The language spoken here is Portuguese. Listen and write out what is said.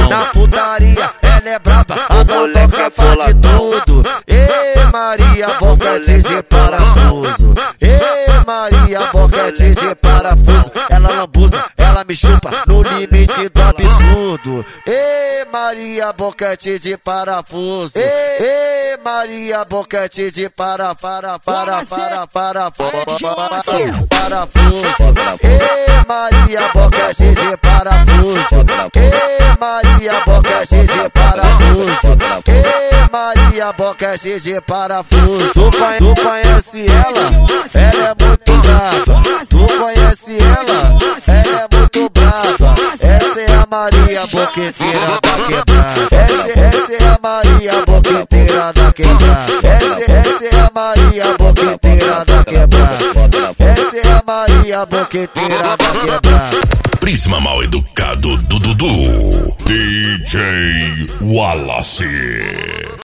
Na putaria, ela é braba, a motoca faz de tudo. Ei, Maria, boquete de parafuso. Ei, Maria, boquete de parafuso. Ela lambuza, ela me chupa no limite do absurdo. Ei, Maria, boquete de parafuso. Ei, Maria, boquete de parafuso. Ei, Maria, boquete de parafuso. Ei, Maria, boquete de parafuso. Ei, Maria, boquete de parafuso. Tu conhece ela? Ela é muito brava. Tu conhece ela? Ela é muito brava. Essa é a Maria, boqueteira da quebrada. Essa é a Maria, boqueteira da quebrada. Essa é a Maria, boqueteira da quebrada. Essa é a Maria, boqueteira da quebrada. Prisma Mal Educado do Dudu. DJ Wallace.